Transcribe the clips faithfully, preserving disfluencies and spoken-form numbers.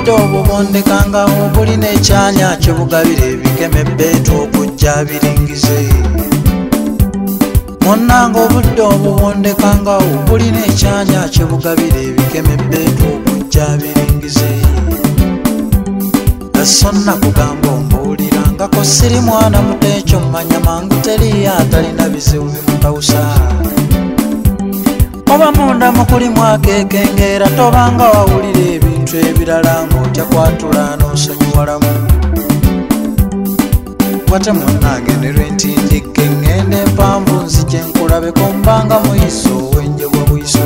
obudde obubondekanga obulina ekyanya kyebugabira ebigeme bbeetu okujja biringize Monnanga obudde obubondekanga obulina ekyanya kyebugabira ebigeme bbeetu okujja biringize Gasonna kugamba ombuulirangako siri mwana muto ekyo mmanya mangu teriyo atalina bizibu bimukawusa Oba munda mukulimu akekengera tobanga wawulira ebintu ebirala ng'otya kwatula n'osonyiwalamu Wate munnange ne lwentindike ngende empanvu nzije nkulabeko mbanga muyiso ow'enjebwa bwiso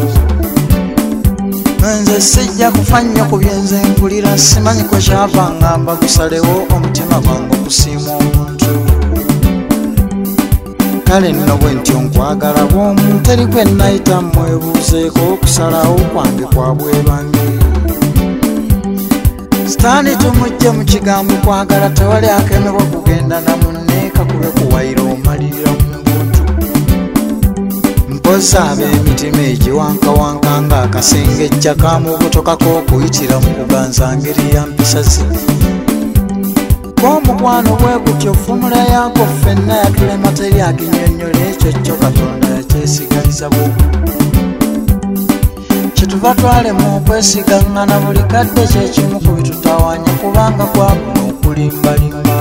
Nze sijja kufa nnyo ku byenze mpulira simanyi kwe kyava ngamba gusalewo omutima gwange okusiima omuntu Kale nno bwe ntyo nkwagala bw'omu teri kwe nayita mwebuuzeeko okusalawo kwange kwa bwebange Sitaani tumujje mu kigambo kwagala tewali akemebwa kugenda na munne kakube kuwayira omalirira mu mbuntu Mpoza ab'emitima egiwankawanka ng'akasengejja kaamubutokako okuyitira mu kuganza ngeri ya mpisa ze Omukwano bwe gutyo ffumula yaako ffenna yatulema teri akinnyonnyola ekyo kyo Katonda yakyesigaliza bubu Kyetuva twalema okwesigaŋŋana buli kadde kyekimu ku bitutawaanya kubanga kwabuna okulimbalimba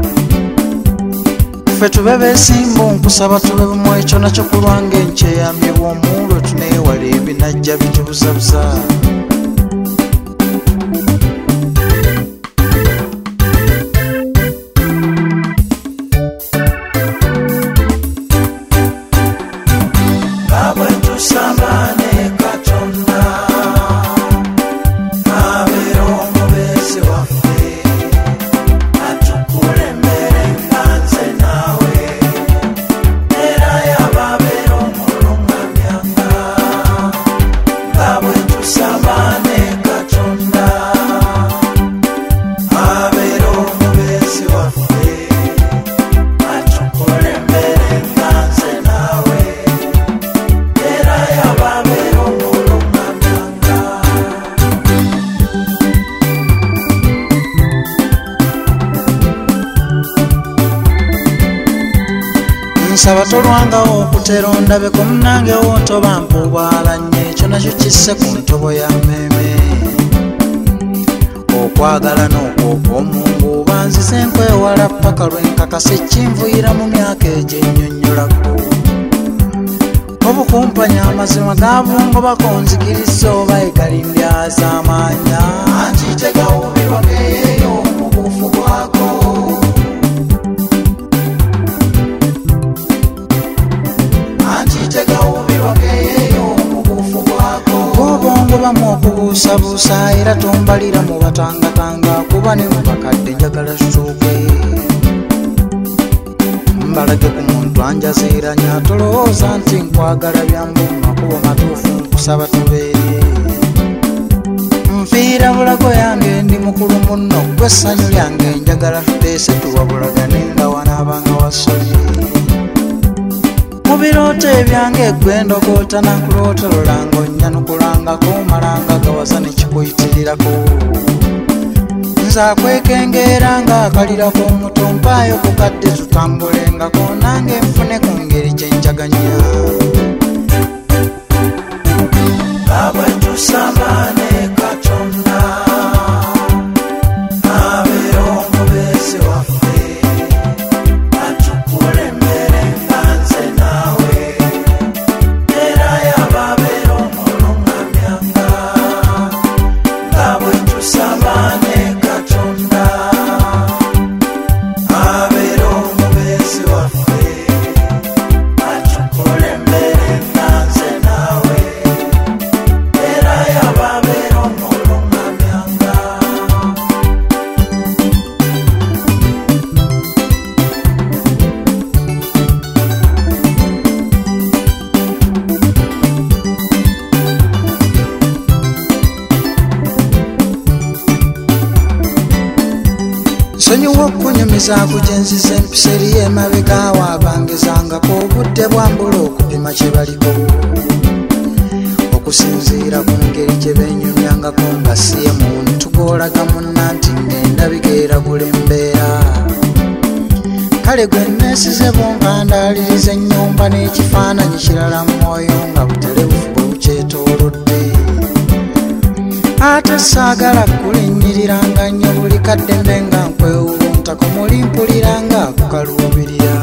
Ffe tube beesimbu nkusaba tube bumu ekyo nakyo kulwanga enkyeyamye bw'omuwulo tuneewala ebinajja bitubuzabuza Nsaba tolwangawo okutera ondabeko munnange wotoba mpubwalanye ekyo nakyo kisse ku ntobo ya mmeme Okwagala n'okw'omungu banzize nkwewala ppaka lwenkakasa ekinvuyira mu myaka egyennyonnyolako Obukumpanya amazima gabungo bakonzikiriza oba egalindyaza amaanya Anti tegawubirwa geeyo mu bufu bwako Obongo bamu okubuusabuusa era tombalira mu batangatanga kuba ne mu bakadde njagala tutuuke Mbalage ku muntu anjaziiranya tolowooza nti nkwagala byambu makubo matuufu nkusaba tubeere Nfiira bulago yange ndi mukulu munno gwe ssanyu lyange njagala tuteese tuwabulagane nga wanaabanga wasolye Mubirooto ebyange gwe ndogoota nakulootolola ng'onnyanukulangako malanga gawaza ne kikuyitirirako Nze akwekengeera ng'akalira k'omuto mpaayo ku kadde tutambulengako nange nfune ku ngeri gye njaganya Babwe tusambane Katonda abeera omubeezi waffe atukulembere nga nze naawe era yababeera omulungamyanga Babwe tusambane Katonda abeera omubeezi waffe atukulembere nga nze naawe era yababeera omulungamyanga Nsonyiwa okunyumizaako gye nzize empisa eri emabega waabangezangako obudde bwambula okupima kye baliko okusinziira ku ngeri gye benyumyangako nga siye muntu gw'olaga munna nti ng'endabika eragula embeera. Kale gwe neesize bunkandaaliriza ennyumba n'ekifaananyi kirala mu mwoyo nga buterebufu bwe bukyetoolodde. Ate saagala kulinnyiririranga nnyo buli kaddembe nga nkwewuunta ku muli mpuliranga kukaluubirira.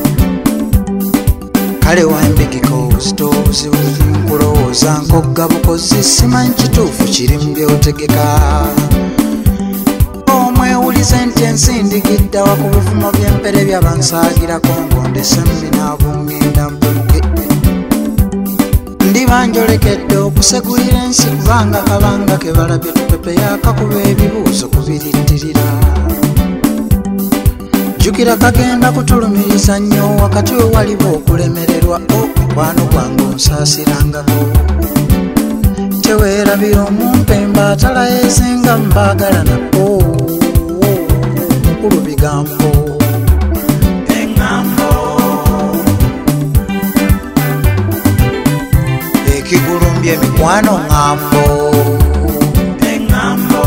Kale wambigiko obuzito obuzibu nkulowooza nkogga bukozi simanyi kituufu kiri mu byotegeka. Omwewulize nti ensindigiddawa ku bivumo by'empere byabansaagirako ngondese mminaabungenda mpemuke. Ndiba njolekedde okusegulira ensi kubanga kabanga ke balabye tupepe yakakuba ebibuuzo kubirittirira. Jjukira kagenda kutulumiriza nnyo wakati we waliwo okulemererwa omukwano gwange onsaasirangako. Teweerabira omumpemba atala yeezenga mbaagala nako mukulu bigambo. Eŋŋambo ekigulumbye emikwano ŋŋambo. Eŋŋambo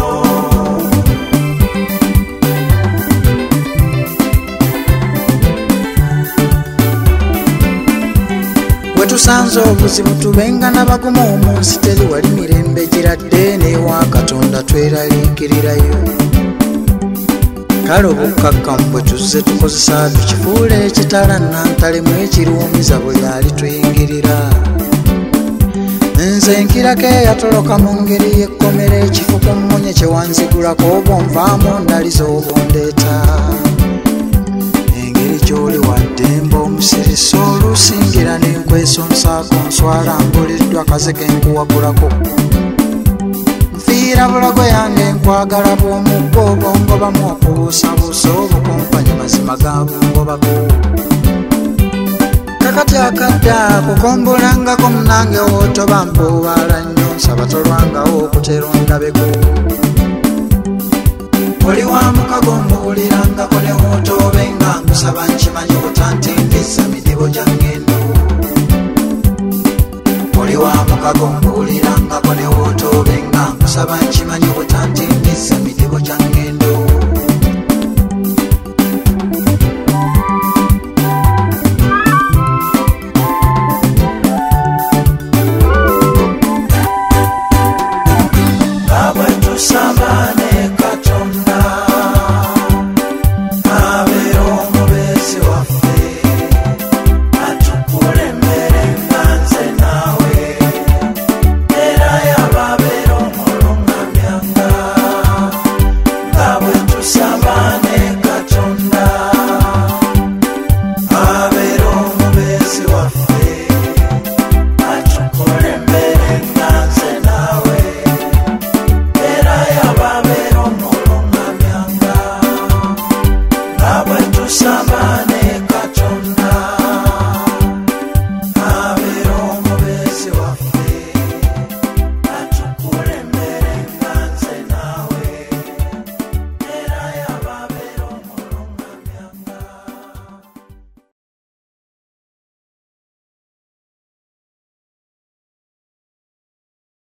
wetusanze obuzibu tubenga n'abagumu omunsi teri wali mirembe giradde n'ewa Katonda tweraliikirirayo. Kale obukkakkamu bwe tuzze tukozesa tukifuule ekitala nnantalemu ekiruumiza buli alituyingirira. Nze nkirako eyatoloka mu ngeri y'ekkomera ekifu ku mmunye kye wanzigulako obwonvaamu ndaliza obwondeeta. Engeri gy'oli waddemba omusirisa olusingira n'enkweso nsaako nswala mbuliddwa kaze ke nkuwagulako. Nfiira bulago yange nkwagala bw'omuggo obwongobamu okubuusabuusa obukumpanya mazima ga bungobako. Kakati akadda kukombolangako munange wootoba mpuubaala nnyo nsaba tolwangawo okutera ondabeko. Oli wa mukago mbuulirangako ne wootobenga nkusaba nkimanyi butantindiza midibo gya ngendo. Oli wa mukago mbuulirangako ne wootobenga nkusaba nkimanyi butantindiza midibo gya ngendo.